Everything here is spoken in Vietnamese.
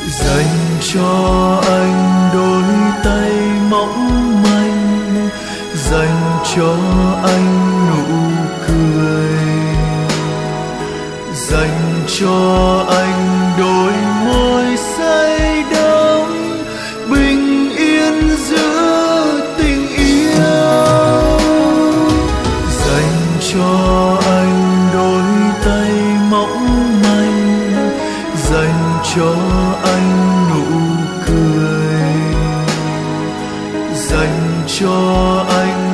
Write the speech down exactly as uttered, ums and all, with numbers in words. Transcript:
dành cho anh đôi tay mỏng manh, dành cho anh nụ cười, dành cho anh đôi môi say đắm bình yên giữa tình yêu, dành cho anh đôi tay mỏng manh, dành cho anh nụ cười, dành cho anh